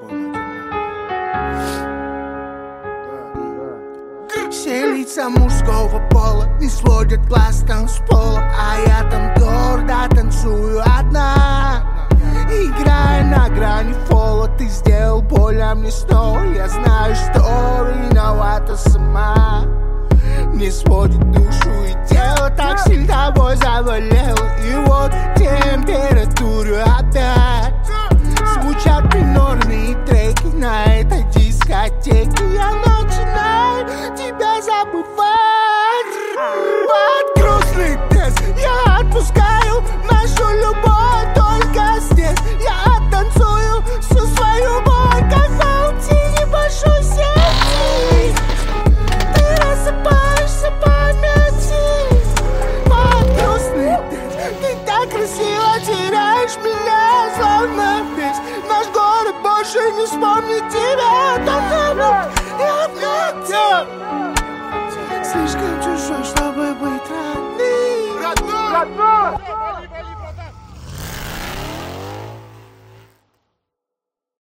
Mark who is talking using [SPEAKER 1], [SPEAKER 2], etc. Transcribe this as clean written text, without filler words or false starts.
[SPEAKER 1] Все лица мужского пола не сводят глаз там с пола, а я там гордо танцую одна, играя на грани фола. Ты сделал больно мне снова, я знаю, что виновата сама. Не сводит душу и тело, так сильно тобой заболел. И вот температуру опять. Звучат минорные треки на этой дискотеке. Я начинаю тебя забывать. Под грустный тест я отпускаю нашу любовь только здесь. Я оттанцую всю свою боль, как в паутине большой сети. Ты рассыпаешься в памяти. Под грустный тест ты так красиво теряешь меня, словно весь наш город больше не вспомнит тебя. Я слишком чужой, что